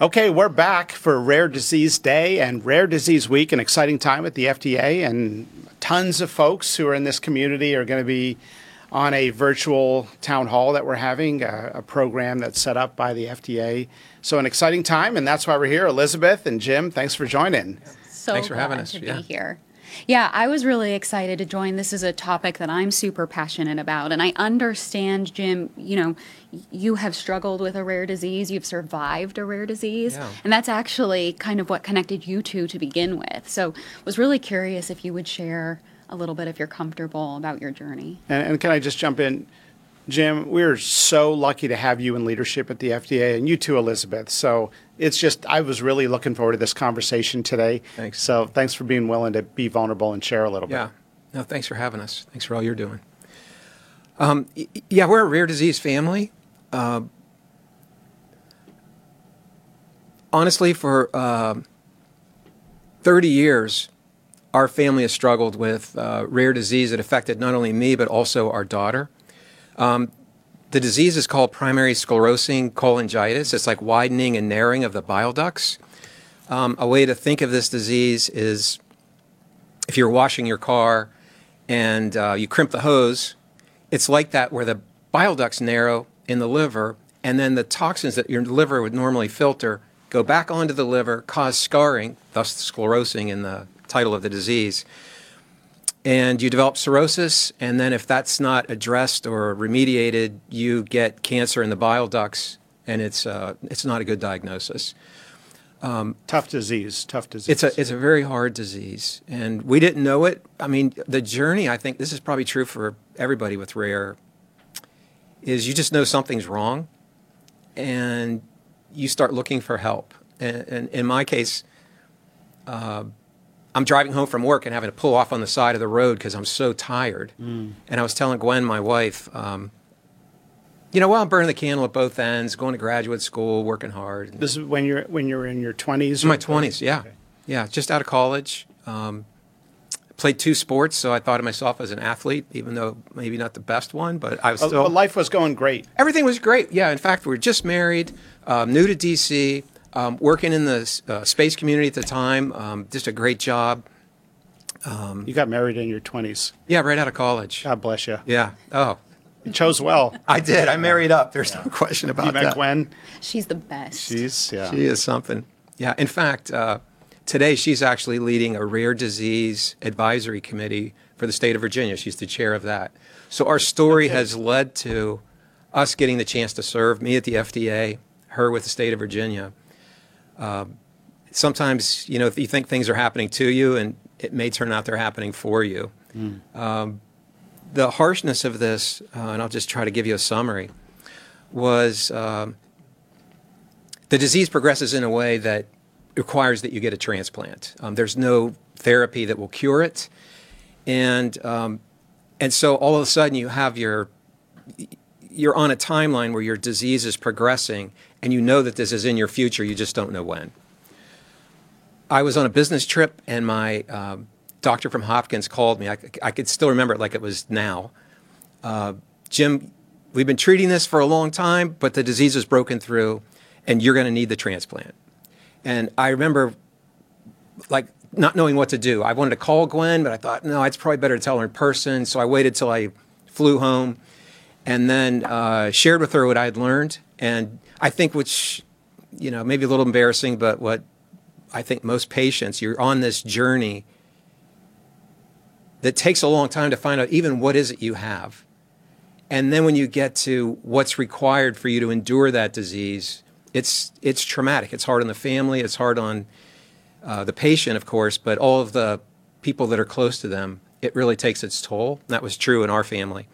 Okay, we're back for Rare Disease Day and Rare Disease Week, an exciting time at the FDA, and tons of folks who are in this community are going to be on a virtual town hall that we're having, a program that's set up by the FDA. So an exciting time, and that's why we're here. Elizabeth and Jim, thanks for joining. So Thanks for having us. To be here. Yeah, I was really excited to join. This is a topic that I'm super passionate about. And I understand, Jim, you have struggled with a rare disease. You've survived a rare disease. Yeah. And that's actually kind of what connected you two to begin with. So was really curious if you would share a little bit, if you're comfortable, about your journey. And can I just jump in? Jim, we're so lucky to have you in leadership at the FDA, and you too, Elizabeth. So it's just, I was really looking forward to this conversation today. Thanks. So thanks for being willing to be vulnerable and share a little bit. Yeah. No, thanks for having us. Thanks for all you're doing. We're a rare disease family. Honestly, for 30 years, our family has struggled with rare disease that affected not only me, but also our daughter. The disease is called primary sclerosing cholangitis. It's like widening and narrowing of the bile ducts. A way to think of this disease is if you're washing your car and you crimp the hose, it's like that where the bile ducts narrow in the liver, and then the toxins that your liver would normally filter go back onto the liver, cause scarring, thus sclerosing in the title of the disease. And you develop cirrhosis, and then if that's not addressed or remediated, you get cancer in the bile ducts, and it's not a good diagnosis. Tough disease. It's a very hard disease, and we didn't know it. I mean, the journey, I think this is probably true for everybody with rare, is you just know something's wrong, and you start looking for help. And in my case, I'm driving home from work and having to pull off on the side of the road because I'm so tired. And I was telling Gwen, my wife, I'm burning the candle at both ends, going to graduate school, working hard. This is when you're in your 20s? In my 20s, yeah. Okay. Yeah, just out of college. Played 2 sports, so I thought of myself as an athlete, even though maybe not the best one, but I was still... But life was going great. Everything was great, yeah. In fact, we were just married, new to D.C., working in the space community at the time, just a great job. You got married in your 20s. Yeah, right out of college. God bless you. Yeah. Oh. You chose well. I did. I married up. There's no question about that. You met Gwen? She's the best. She is something. Yeah. In fact, today she's actually leading a rare disease advisory committee for the state of Virginia. She's the chair of that. So our story has led to us getting the chance to serve, me at the FDA, her with the state of Virginia. Sometimes, if you think things are happening to you, and it may turn out they're happening for you. The harshness of this, and I'll just try to give you a summary, was the disease progresses in a way that requires that you get a transplant. There's no therapy that will cure it, and so all of a sudden you're on a timeline where your disease is progressing, and you know that this is in your future, you just don't know when. I was on a business trip, and my doctor from Hopkins called me. I could still remember it like it was now. Jim, we've been treating this for a long time, but the disease is broken through, and you're going to need the transplant. And I remember, not knowing what to do. I wanted to call Gwen, but I thought, no, it's probably better to tell her in person. So I waited till I flew home, and then shared with her what I had learned. And I think, which, maybe a little embarrassing, but what I think most patients, you're on this journey that takes a long time to find out even what is it you have. And then when you get to what's required for you to endure that disease, it's traumatic. It's hard on the family. It's hard on the patient, of course, but all of the people that are close to them, it really takes its toll. And that was true in our family.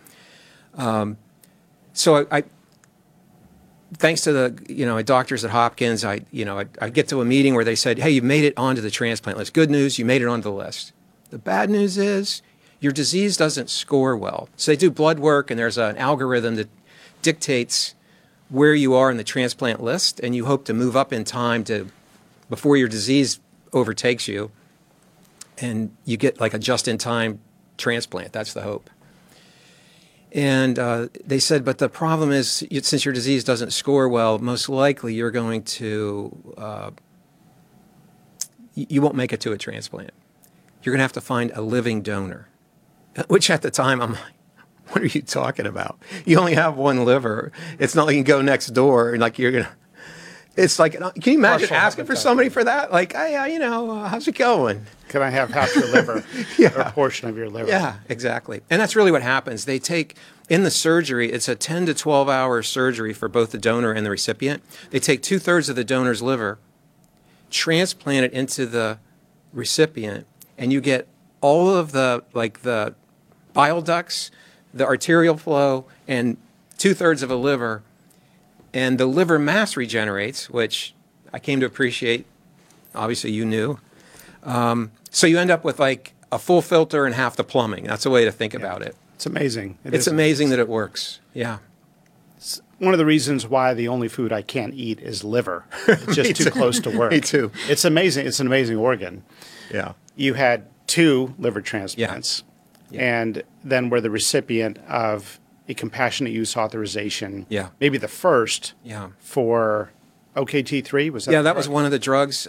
So I thanks to the doctors at Hopkins, I get to a meeting where they said, "Hey, you made it onto the transplant list. Good news, you made it onto the list. The bad news is your disease doesn't score well." So they do blood work, and there's an algorithm that dictates where you are in the transplant list, and you hope to move up in time before your disease overtakes you, and you get like a just-in-time transplant. That's the hope. And they said, but the problem is, since your disease doesn't score well, most likely you're going to, you won't make it to a transplant. You're going to have to find a living donor, which at the time I'm like, what are you talking about? You only have one liver. It's not like you can go next door and like you're going to, it's like, can you imagine Partial asking for somebody for that? Like, hey, how's it going? Can I have half your liver Yeah. or a portion of your liver? Yeah, exactly. And that's really what happens. They take, in the surgery, it's a 10 to 12 hour surgery for both the donor and the recipient. They take 2/3 of the donor's liver, transplant it into the recipient, and you get all of the bile ducts, the arterial flow, and 2/3 of a liver. And the liver mass regenerates, which I came to appreciate. Obviously, you knew. So you end up with like a full filter and half the plumbing. That's a way to think about it. It's amazing. It's amazing that it works. Yeah. One of the reasons why the only food I can't eat is liver. It's just too close to work. Me too. It's amazing. It's an amazing organ. Yeah. You had 2 liver transplants, Yeah. and then were the recipient of a compassionate use authorization. Yeah. Maybe the first. Yeah. For OKT3, was that? Yeah, that was correct? one of the drugs.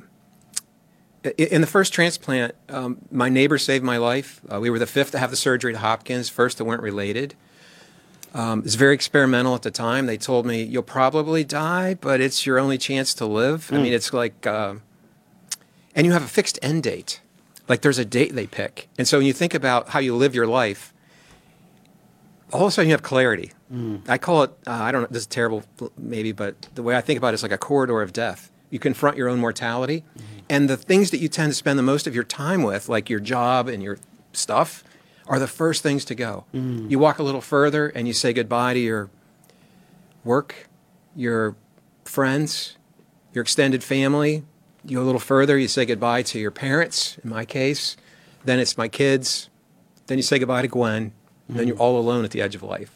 In the first transplant, my neighbor saved my life. We were the 5th to have the surgery at Hopkins, first that weren't related. It was very experimental at the time. They told me, you'll probably die, but it's your only chance to live. I mean, it's like, and you have a fixed end date. Like there's a date they pick. And so when you think about how you live your life, all of a sudden you have clarity. I call it, I don't know, this is terrible maybe, but the way I think about it is like a corridor of death. You confront your own mortality, and the things that you tend to spend the most of your time with, like your job and your stuff, are the first things to go. You walk a little further and you say goodbye to your work, your friends, your extended family. You go a little further, you say goodbye to your parents, in my case. Then it's my kids. Then you say goodbye to Gwen. Then you're all alone at the edge of life.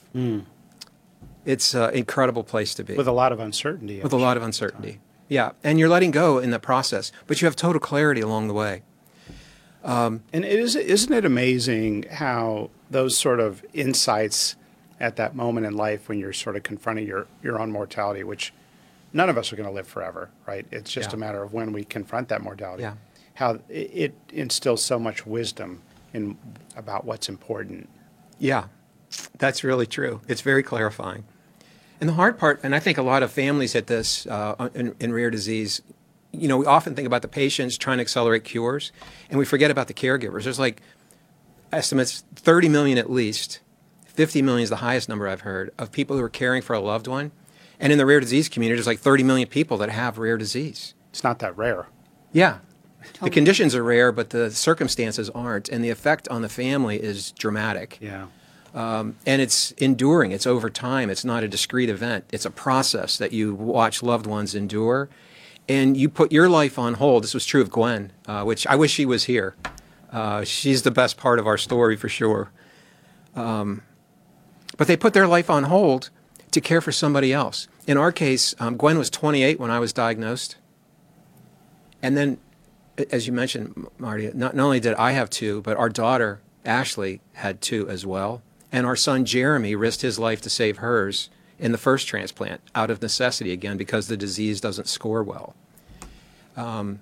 It's an incredible place to be. With a lot of uncertainty. With a lot of uncertainty. Yeah, and you're letting go in the process, but you have total clarity along the way. And isn't it amazing how those sort of insights at that moment in life when you're sort of confronting your own mortality, which none of us are going to live forever, right? It's just a matter of when we confront that mortality. Yeah. How it instills so much wisdom about what's important. Yeah, that's really true. It's very clarifying. And the hard part, and I think a lot of families at this in rare disease, we often think about the patients trying to accelerate cures, and we forget about the caregivers. There's like estimates 30 million at least, 50 million is the highest number I've heard, of people who are caring for a loved one. And in the rare disease community, there's like 30 million people that have rare disease. It's not that rare. Yeah. Totally. The conditions are rare, but the circumstances aren't, and the effect on the family is dramatic. Yeah. And it's enduring. It's over time. It's not a discrete event. It's a process that you watch loved ones endure. And you put your life on hold. This was true of Gwen, which I wish she was here. She's the best part of our story for sure. But they put their life on hold to care for somebody else. In our case, Gwen was 28 when I was diagnosed. And then, as you mentioned, Marty, not only did I have 2, but our daughter, Ashley, had 2 as well. And our son, Jeremy, risked his life to save hers in the first transplant out of necessity, again, because the disease doesn't score well. And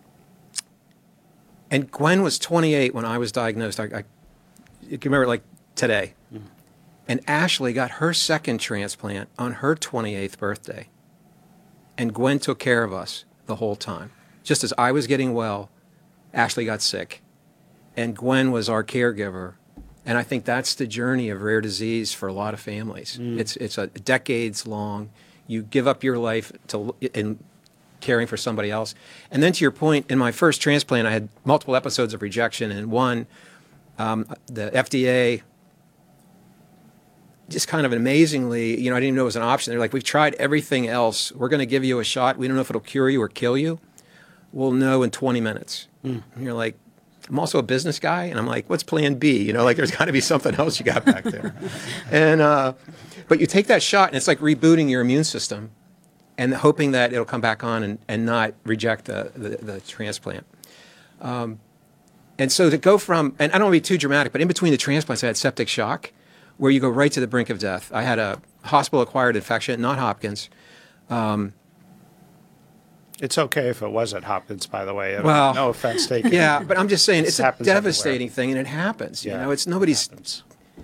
Gwen was 28 when I was diagnosed. I you can remember it like today. And Ashley got her second transplant on her 28th birthday. And Gwen took care of us the whole time. Just as I was getting well, Ashley got sick. And Gwen was our caregiver. And I think that's the journey of rare disease for a lot of families. It's a decades long. You give up your life in caring for somebody else. And then to your point, in my first transplant, I had multiple episodes of rejection. And one, the FDA just kind of amazingly, I didn't even know it was an option. They're like, we've tried everything else. We're going to give you a shot. We don't know if it'll cure you or kill you. We'll know in 20 minutes. And you're like, I'm also a business guy. And I'm like, what's plan B? There's got to be something else you got back there. And, but you take that shot and it's like rebooting your immune system and hoping that it'll come back on and not reject the transplant. And so to go from, and I don't want to be too dramatic, but in between the transplants, I had septic shock, where you go right to the brink of death. I had a hospital-acquired infection, not Hopkins. It's okay if it was at Hopkins, by the way. Well, no offense taken. Yeah, but I'm just saying it's a happens devastating thing, and it happens. Yeah, You know, it's nobody's. it happens.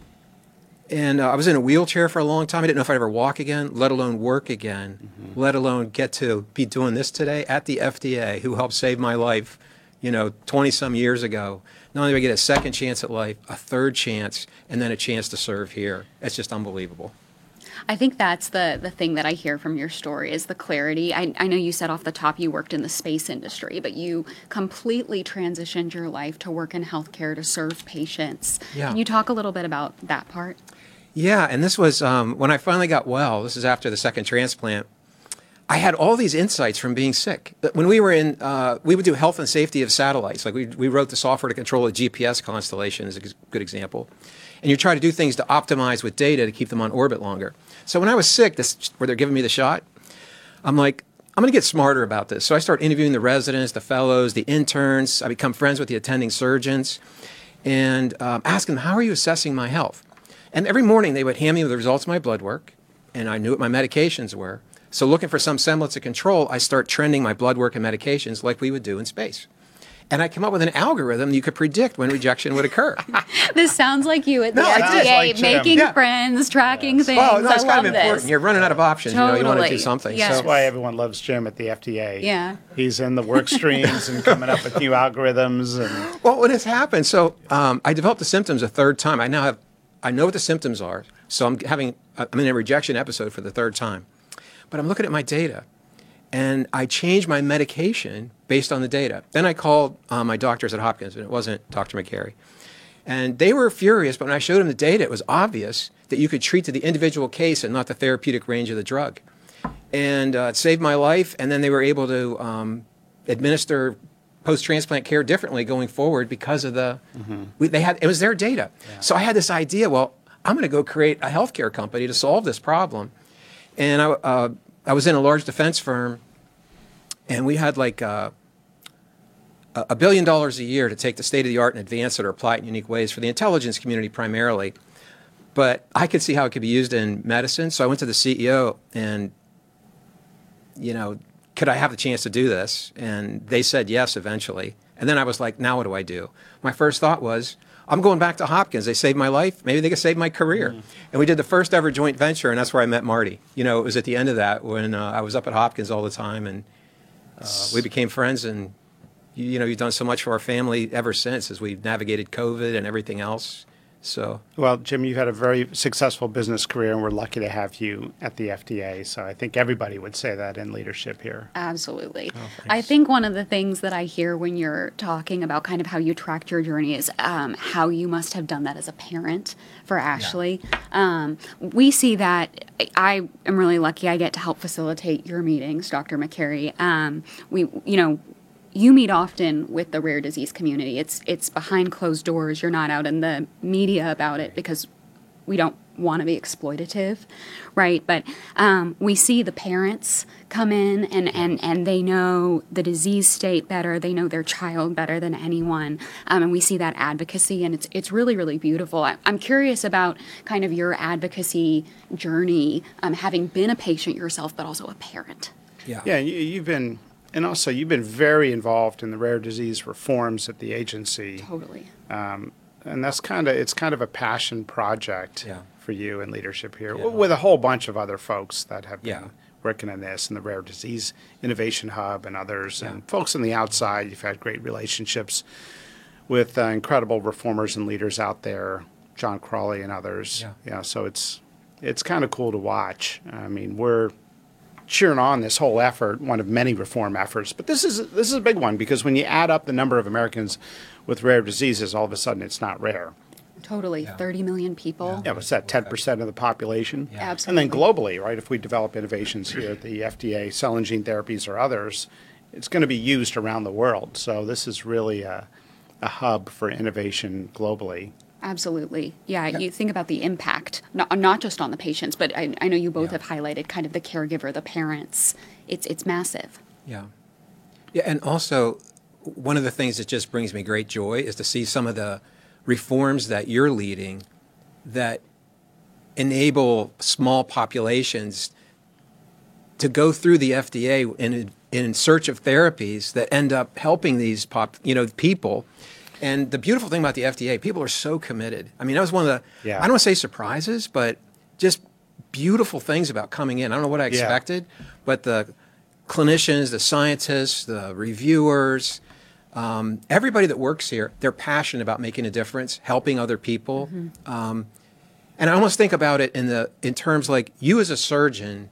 And I was in a wheelchair for a long time. I didn't know if I'd ever walk again, let alone work again, let alone get to be doing this today at the FDA, who helped save my life, 20-some years ago. Not only do I get a second chance at life, a third chance, and then a chance to serve here. It's just unbelievable. I think that's the thing that I hear from your story is the clarity. I know you said off the top you worked in the space industry, but you completely transitioned your life to work in healthcare to serve patients. Yeah. Can you talk a little bit about that part? Yeah, and this was when I finally got well. This is after the second transplant. I had all these insights from being sick. When we were in, we would do health and safety of satellites. Like we wrote the software to control a GPS constellation is a good example. And you try to do things to optimize with data to keep them on orbit longer. So when I was sick, where they're giving me the shot, I'm like, I'm going to get smarter about this. So I start interviewing the residents, the fellows, the interns. I become friends with the attending surgeons and asking them, how are you assessing my health? And every morning they would hand me the results of my blood work, and I knew what my medications were. So looking for some semblance of control, I start trending my blood work and medications like we would do in space. And I came up with an algorithm that you could predict when rejection would occur. This sounds like you at the No, it does. FDA, Like Jim. making Yeah. friends, tracking things. Well, no, it's I kind love of important. this. You're running out of options. You want to Totally. do something. Yes. So, That's why everyone loves Jim at the FDA. Yeah. He's in the work streams and coming up with new algorithms. And well, what has happened? So I developed the symptoms a third time. I know what the symptoms are. So I'm in a rejection episode for the third time. But I'm looking at my data, and I changed my medication based on the data. Then I called my doctors at Hopkins, and it wasn't Dr. McCary. And they were furious, but when I showed them the data, it was obvious that you could treat to the individual case and not the therapeutic range of the drug. And it saved my life, and then they were able to administer post-transplant care differently going forward because of it was their data. Yeah. So I had this idea, well, I'm going to go create a healthcare company to solve this problem. And I was in a large defense firm, and we had like $1 billion a year to take the state of the art and advance it or apply it in unique ways for the intelligence community primarily. But I could see how it could be used in medicine. So I went to the CEO and, could I have the chance to do this? And they said yes eventually. And then I was like, now what do I do? My first thought was, I'm going back to Hopkins. They saved my life. Maybe they could save my career. And we did the first ever joint venture, and that's where I met Marty. It was at the end of that when I was up at Hopkins all the time, and we became friends. And you've done so much for our family ever since as we've navigated COVID and everything else. So, well, Jim, you've had a very successful business career, and we're lucky to have you at the FDA. So I think everybody would say that in leadership here. Absolutely. Oh, I think one of the things that I hear when you're talking about kind of how you tracked your journey is how you must have done that as a parent for Ashley. Yeah. We see that. I am really lucky I get to help facilitate your meetings, Dr. McCary. You meet often with the rare disease community. It's behind closed doors. You're not out in the media about it because we don't want to be exploitative, right? But we see the parents come in and they know the disease state better. They know their child better than anyone. And we see that advocacy, and it's really, really beautiful. I'm curious about kind of your advocacy journey, having been a patient yourself, but also a parent. Yeah, you've been very involved in the rare disease reforms at the agency. Totally. And it's kind of a passion project for you in leadership here, Yeah. with a whole bunch of other folks that have Yeah. been working in this, and the Rare Disease Innovation Hub and others, Yeah. and folks on the outside. You've had great relationships with incredible reformers and leaders out there, John Crawley and others. Yeah. So it's kind of cool to watch. I mean, we're cheering on this whole effort, one of many reform efforts. But this is a big one, because when you add up the number of Americans with rare diseases, all of a sudden it's not rare. Totally. Yeah. 30 million people. Yeah, what's that, 10% of the population? Yeah. Absolutely. And then globally, right, if we develop innovations here at the FDA, cell and gene therapies or others, it's going to be used around the world. So this is really a hub for innovation globally. Absolutely. Yeah, you think about the impact, not just on the patients, but I know you both have highlighted kind of the caregiver, the parents. It's massive. Yeah. Yeah, and also one of the things that just brings me great joy is to see some of the reforms that you're leading that enable small populations to go through the FDA in search of therapies that end up helping these people. And the beautiful thing about the FDA, people are so committed. I mean, that was one of the, I don't want to say surprises, but just beautiful things about coming in. I don't know what I expected, but the clinicians, the scientists, the reviewers, everybody that works here, they're passionate about making a difference, helping other people. And I almost think about it in terms like you as a surgeon,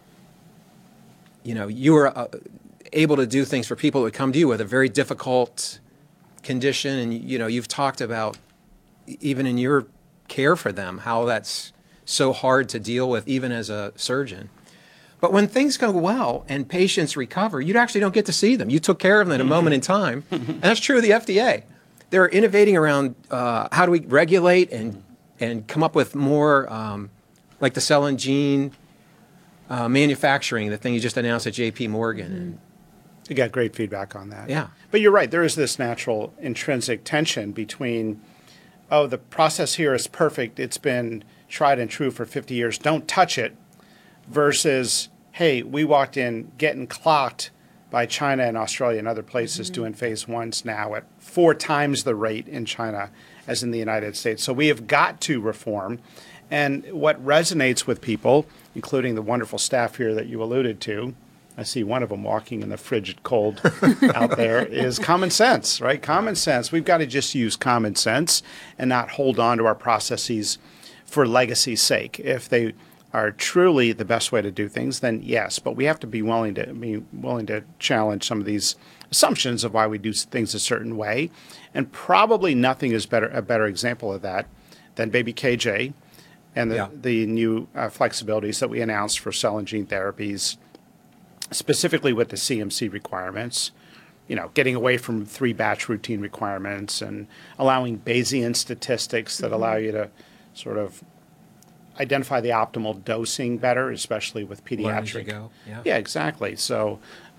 you are able to do things for people that would come to you with a very difficult condition, and you've talked about even in your care for them how that's so hard to deal with even as a surgeon. But when things go well and patients recover, you actually don't get to see them. You took care of them at a moment in time, and that's true of the FDA. They're innovating around how do we regulate and come up with more like the cell and gene manufacturing, the thing you just announced at J.P. Morgan. You got great feedback on that. Yeah. But you're right. There is this natural intrinsic tension between, oh, the process here is perfect. It's been tried and true for 50 years. Don't touch it. Versus, hey, we walked in getting clocked by China and Australia and other places doing phase 1s now at 4 times the rate in China as in the United States. So we have got to reform. And what resonates with people, including the wonderful staff here that you alluded to, I see one of them walking in the frigid cold out there, is common sense, right? Common sense. We've got to just use common sense and not hold on to our processes for legacy's sake. If they are truly the best way to do things, then yes, but we have to be willing to challenge some of these assumptions of why we do things a certain way. And probably nothing is a better example of that than baby KJ and the new flexibilities that we announced for cell and gene therapies, specifically with the CMC requirements, getting away from 3-batch routine requirements and allowing Bayesian statistics that allow you to sort of identify the optimal dosing better, especially with pediatric. Yeah, exactly. So,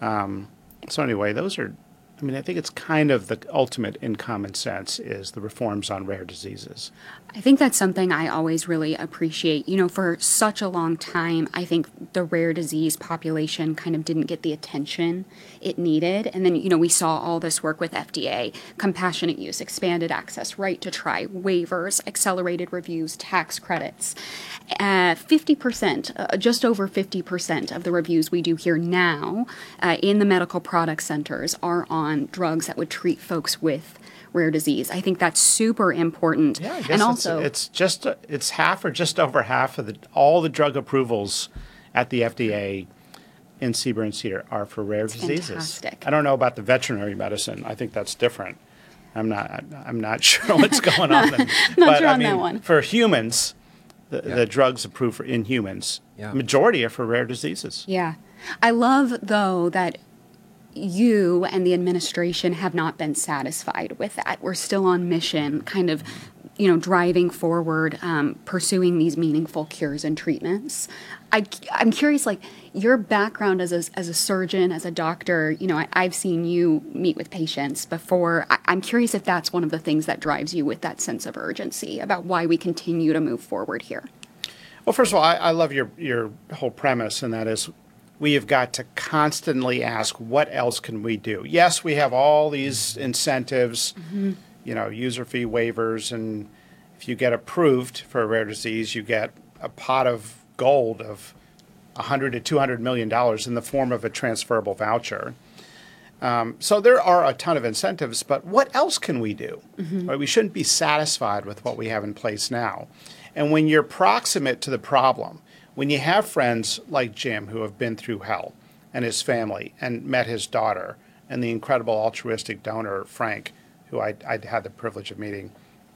anyway, those are, I think it's kind of the ultimate in common sense is the reforms on rare diseases. I think that's something I always really appreciate. For such a long time, I think the rare disease population kind of didn't get the attention it needed. And then, we saw all this work with FDA, compassionate use, expanded access, right to try, waivers, accelerated reviews, tax credits. 50%, just over 50% of the reviews we do here now in the medical product centers are on drugs that would treat folks with rare disease. I think that's super important. Yeah, I guess and also it's half or just over half of all the drug approvals at the FDA in CBER and CDER are for rare diseases. Fantastic. I don't know about the veterinary medicine. I think that's different. I'm not sure what's going on. Not sure on that one. For humans, the drugs approved in humans, majority are for rare diseases. Yeah. I love, though, that you and the administration have not been satisfied with that. We're still on mission, kind of, driving forward, pursuing these meaningful cures and treatments. I'm curious, your background as a surgeon, as a doctor, I've seen you meet with patients before. I'm curious if that's one of the things that drives you with that sense of urgency about why we continue to move forward here. Well, first of all, I love your whole premise, and that is we have got to constantly ask, what else can we do? Yes, we have all these incentives, user fee waivers, and if you get approved for a rare disease, you get a pot of gold of $100 to $200 million in the form of a transferable voucher. So there are a ton of incentives, but what else can we do? Right? We shouldn't be satisfied with what we have in place now. And when you're proximate to the problem, when you have friends like Jim who have been through hell and his family and met his daughter and the incredible altruistic donor, Frank, who I'd had the privilege of meeting,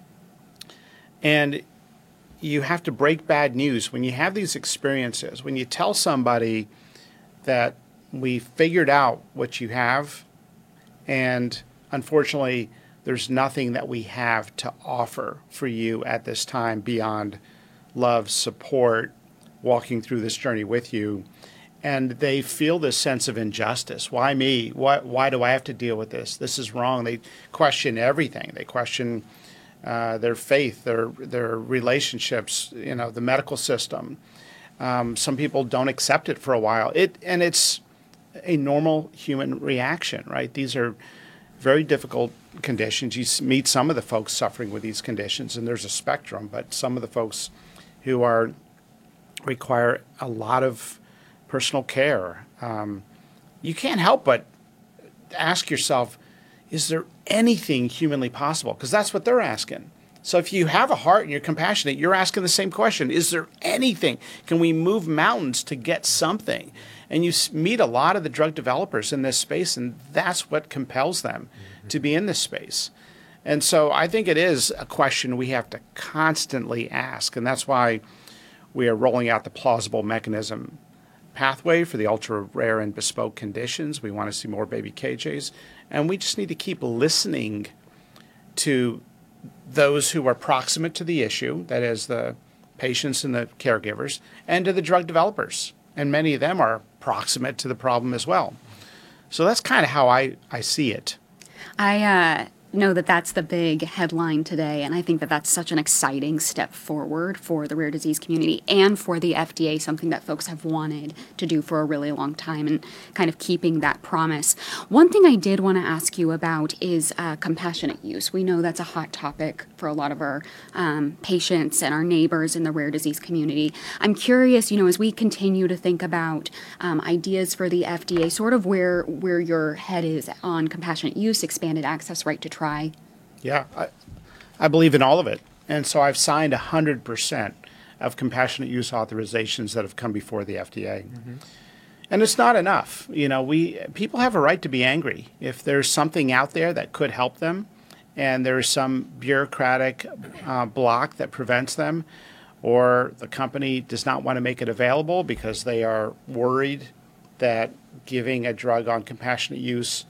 and you have to break bad news. When you have these experiences, when you tell somebody that we figured out what you have and unfortunately there's nothing that we have to offer for you at this time beyond love, support, walking through this journey with you, and they feel this sense of injustice. Why me? Why do I have to deal with this? This is wrong. They question everything. They question their faith, their relationships, the medical system. Some people don't accept it for a while. It's a normal human reaction, right? These are very difficult conditions. You meet some of the folks suffering with these conditions, and there's a spectrum, but some of the folks who require a lot of personal care. You can't help but ask yourself, is there anything humanly possible? Because that's what they're asking. So if you have a heart and you're compassionate, you're asking the same question. Is there anything? Can we move mountains to get something? And you meet a lot of the drug developers in this space, and that's what compels them to be in this space. And so I think it is a question we have to constantly ask, and that's why we are rolling out the plausible mechanism pathway for the ultra rare and bespoke conditions. We want to see more baby KJs, and we just need to keep listening to those who are proximate to the issue, that is the patients and the caregivers, and to the drug developers. And many of them are proximate to the problem as well. So that's kind of how I see it. I know that that's the big headline today, and I think that that's such an exciting step forward for the rare disease community and for the FDA, something that folks have wanted to do for a really long time, and kind of keeping that promise. One thing I did want to ask you about is compassionate use. We know that's a hot topic for a lot of our patients and our neighbors in the rare disease community. I'm curious, as we continue to think about ideas for the FDA, sort of where your head is on compassionate use, expanded access, right to try. Yeah, I believe in all of it. And so I've signed 100% of compassionate use authorizations that have come before the FDA. Mm-hmm. And it's not enough. People have a right to be angry. If there's something out there that could help them and there's some bureaucratic block that prevents them, or the company does not want to make it available because they are worried that giving a drug on compassionate use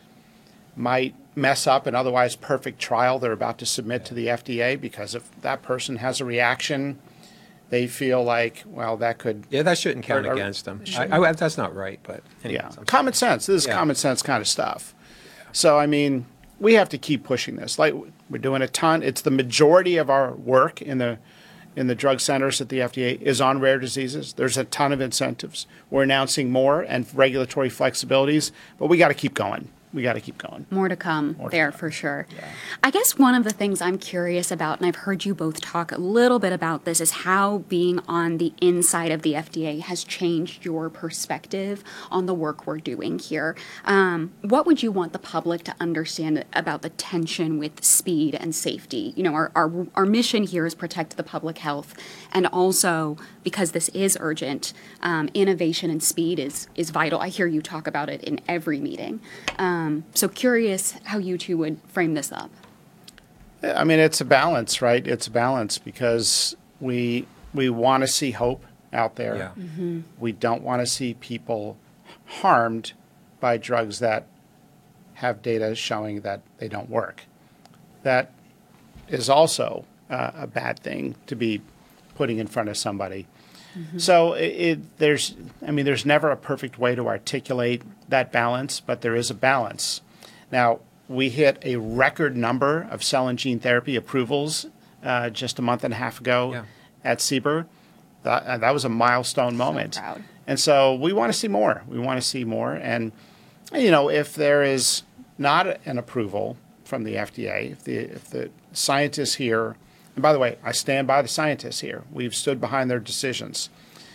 might mess up an otherwise perfect trial they're about to submit to the FDA, because if that person has a reaction, they feel like, well, that could... Yeah, that shouldn't count against them. That's not right, but... Anyways, yeah, common sense. This is common sense kind of stuff. So, we have to keep pushing this. Like, we're doing a ton. It's the majority of our work in the drug centers at the FDA is on rare diseases. There's a ton of incentives. We're announcing more and regulatory flexibilities, but we got to keep going. More to come there for sure. Yeah. I guess one of the things I'm curious about, and I've heard you both talk a little bit about this, is how being on the inside of the FDA has changed your perspective on the work we're doing here. What would you want the public to understand about the tension with speed and safety? Our mission here is protect the public health, and also, because this is urgent, innovation and speed is vital. I hear you talk about it in every meeting. So curious how you two would frame this up. It's a balance, right? It's a balance because we want to see hope out there. Yeah. Mm-hmm. We don't want to see people harmed by drugs that have data showing that they don't work. That is also a bad thing to be putting in front of somebody. Mm-hmm. So there's never a perfect way to articulate that balance, but there is a balance. Now, we hit a record number of cell and gene therapy approvals just a month and a half ago at CBER. That was a milestone moment. So proud. And so we want to see more. And, if there is not an approval from the FDA, if the scientists here, and by the way, I stand by the scientists here. We've stood behind their decisions.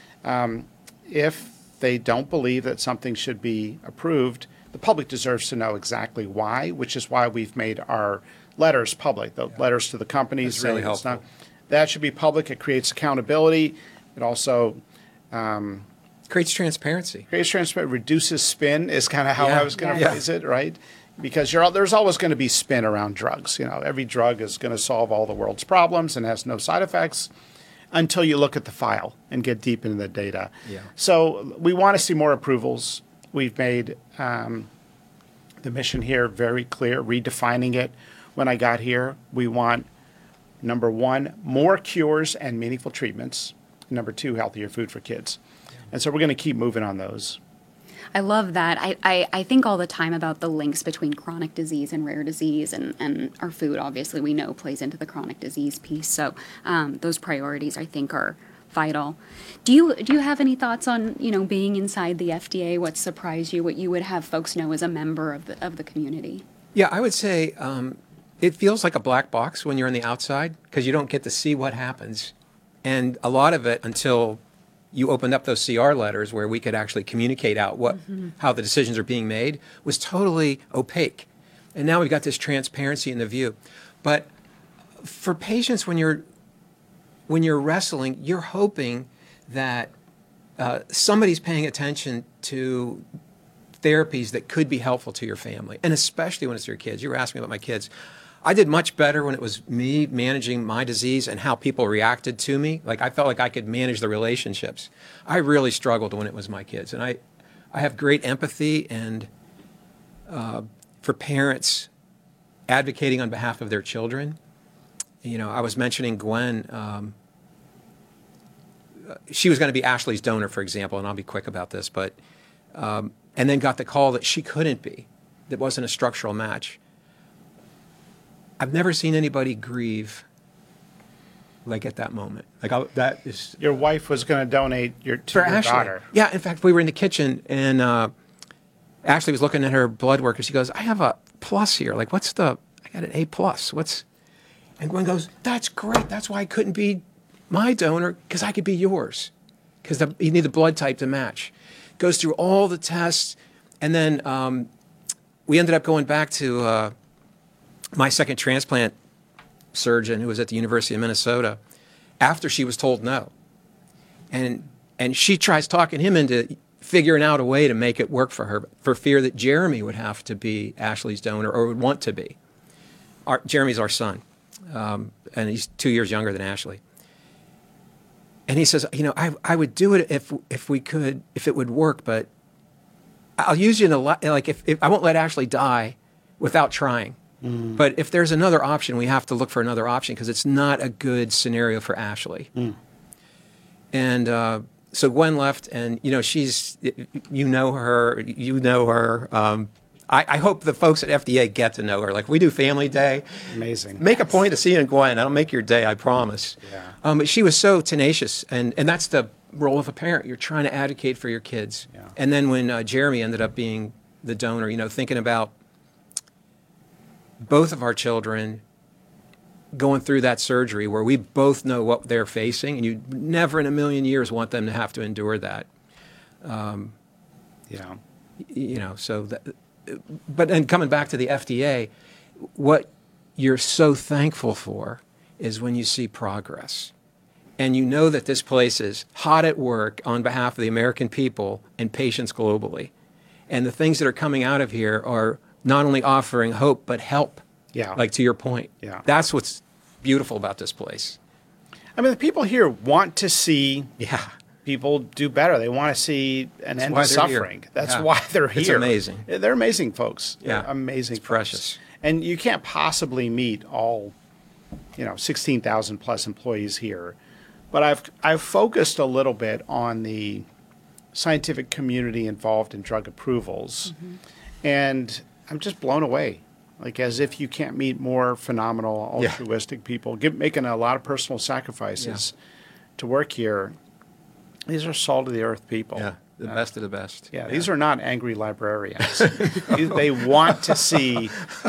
If they don't believe that something should be approved, the public deserves to know exactly why, which is why we've made our letters public, the letters to the companies. That's really helpful. That should be public. It creates accountability. It also creates transparency. Reduces spin is kind of how I was going to phrase it, right? Because there's always going to be spin around drugs. Every drug is going to solve all the world's problems and has no side effects until you look at the file and get deep into the data. Yeah. So we want to see more approvals. We've made the mission here very clear, redefining it. When I got here, we want, number one, more cures and meaningful treatments. Number two, healthier food for kids. Yeah. And so we're going to keep moving on those. I love that. I think all the time about the links between chronic disease and rare disease, and our food, obviously, we know plays into the chronic disease piece. So those priorities, I think, are vital. Do you have any thoughts on, being inside the FDA? What surprised you? What you would have folks know as a member of the community? Yeah, I would say it feels like a black box when you're on the outside because you don't get to see what happens. And a lot of it, until you opened up those CR letters where we could actually communicate out how the decisions are being made, was totally opaque. And now we've got this transparency in the view. But for patients, when you're wrestling, you're hoping that somebody's paying attention to therapies that could be helpful to your family, and especially when it's your kids. You were asking me about my kids. I did much better when it was me managing my disease and how people reacted to me. Like, I felt like I could manage the relationships. I really struggled when it was my kids. And I have great empathy and for parents advocating on behalf of their children. I was mentioning Gwen. She was going to be Ashley's donor, for example, and I'll be quick about this, but and then got the call that she couldn't be. That wasn't a structural match. I've never seen anybody grieve like at that moment. That is Your wife was going to donate to your Ashley. daughter. Yeah, in fact, we were in the kitchen and Ashley was looking at her blood work and she goes, "I have a plus here. Like, I got an A plus. And Gwen goes, "That's great. That's why I couldn't be my donor, because I could be yours, because you need the blood type to match." Goes through all the tests, and then we ended up going back to my second transplant surgeon, who was at the University of Minnesota, after she was told no. And she tries talking him into figuring out a way to make it work for her, for fear that Jeremy would have to be Ashley's donor or would want to be. Jeremy's our son, and he's 2 years younger than Ashley. And he says, I would do it if it would work, but I'll use you if I won't let Ashley die without trying. Mm. But if there's another option, we have to look for another option because it's not a good scenario for Ashley. Mm. And so Gwen left, and she's, her. I hope the folks at FDA get to know her. Like, we do Family Day. Amazing. Make a point of seeing Gwen. I'll make your day, I promise. Yeah. But she was so tenacious, and that's the role of a parent. You're trying to advocate for your kids. Yeah. And then when Jeremy ended up being the donor, thinking about both of our children going through that surgery where we both know what they're facing, and you never in a million years want them to have to endure that. So that. But then coming back to the FDA, what you're so thankful for is when you see progress. And you know that this place is hot at work on behalf of the American people and patients globally. And the things that are coming out of here are not only offering hope, but help. Yeah. Like, to your point. Yeah. That's what's beautiful about this place. I mean, the people here want to see people do better. They want to see an end to suffering. That's why they're here. It's amazing. They're amazing folks. They're amazing folks. Precious. And you can't possibly meet all, 16,000 plus employees here. But I've focused a little bit on the scientific community involved in drug approvals. Mm-hmm. And I'm just blown away. Like, as if you can't meet more phenomenal, altruistic people, making a lot of personal sacrifices to work here. These are salt-of-the-earth people. Yeah, the best of the best. Yeah, these are not angry librarians. They want to see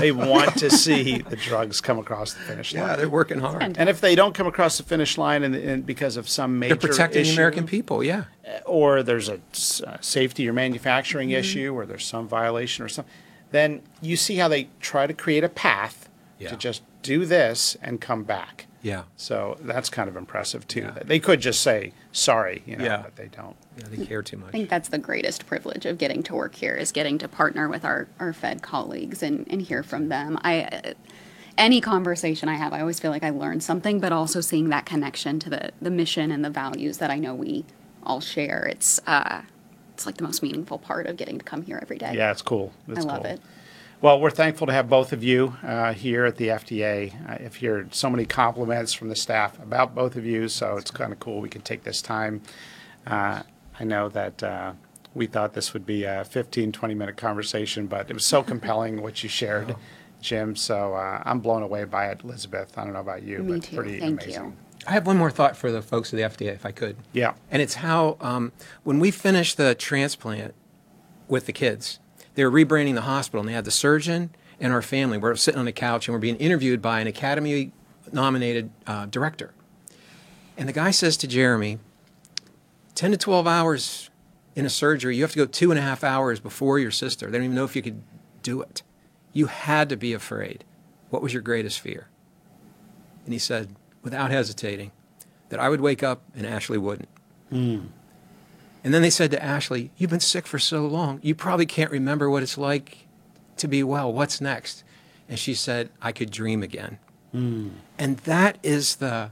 the drugs come across the finish line. Yeah, they're working hard. And if they don't come across the finish line and because of some major they're protecting issue, the American people, or there's a safety or manufacturing issue, or there's some violation or something, then you see how they try to create a path to just do this and come back. Yeah. So that's kind of impressive, too. Yeah. They could just say, sorry, but they don't. Yeah, they care too much. I think that's the greatest privilege of getting to work here, is getting to partner with our Fed colleagues and hear from them. Any conversation I have, I always feel like I learned something, but also seeing that connection to the mission and the values that I know we all share. It's like the most meaningful part of getting to come here every day. Yeah, it's cool. I love it. Well, we're thankful to have both of you here at the FDA. I've heard so many compliments from the staff about both of you, so it's kind of cool we can take this time. I know that we thought this would be a 15, 20-minute conversation, but it was so compelling what you shared, Jim. So I'm blown away by it, Elizabeth. I don't know about you, Me but too. pretty Thank amazing. you. I have one more thought for the folks of the FDA, if I could. Yeah. And it's how, when we finished the transplant with the kids, they were rebranding the hospital, and they had the surgeon and our family. We're sitting on the couch, and we're being interviewed by an Academy-nominated director. And the guy says to Jeremy, 10 to 12 hours in a surgery, you have to go 2.5 hours before your sister. They don't even know if you could do it. You had to be afraid. What was your greatest fear? And he said, without hesitating, that I would wake up and Ashley wouldn't. And then they said to Ashley, you've been sick for so long, you probably can't remember what it's like to be well. What's next? And she said, I could dream again. And that is the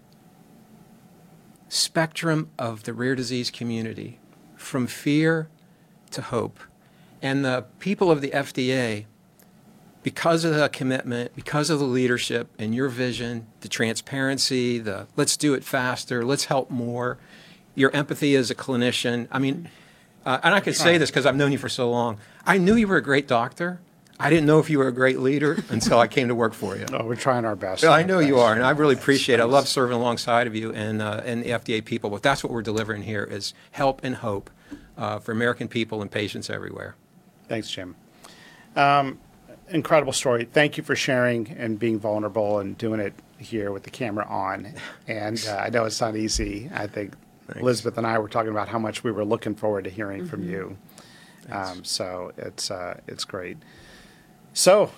spectrum of the rare disease community, from fear to hope. And the people of the FDA, because of the commitment, because of the leadership and your vision, the transparency, the let's do it faster, let's help more, your empathy as a clinician. I mean, and I can say this because I've known you for so long. I knew you were a great doctor. I didn't know if you were a great leader until I came to work for you. Oh, we're trying our best. I know you are, and I really appreciate it. I love serving alongside of you and the FDA people, but that's what we're delivering here is help and hope for American people and patients everywhere. Thanks, Jim. Incredible story. Thank you for sharing and being vulnerable and doing it here with the camera on. And I know it's not easy. I think Elizabeth and I were talking about how much we were looking forward to hearing from you. So it's great. So,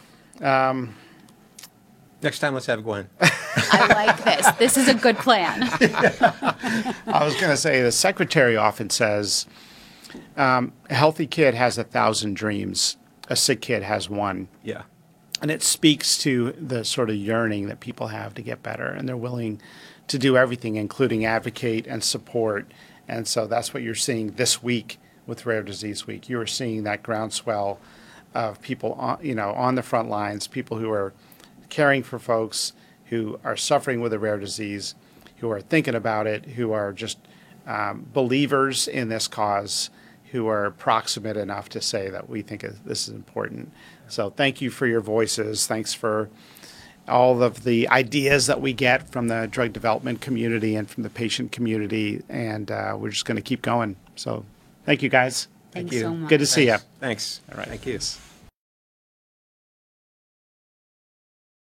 next time, let's have Gwen. I like this. This is a good plan. I was going to say the secretary often says, a healthy kid has 1,000 dreams. A sick kid has one. Yeah. And it speaks to the sort of yearning that people have to get better, and they're willing to do everything, including advocate and support. And so that's what you're seeing this week with Rare Disease Week. You are seeing that groundswell of people on the front lines, people who are caring for folks who are suffering with a rare disease, who are thinking about it, who are just believers in this cause, who are proximate enough to say that we think this is important. So thank you for your voices. Thanks for all of the ideas that we get from the drug development community and from the patient community. And we're just going to keep going. So thank you, guys. Thanks so much. Good to see you. Thanks. All right. Thank you.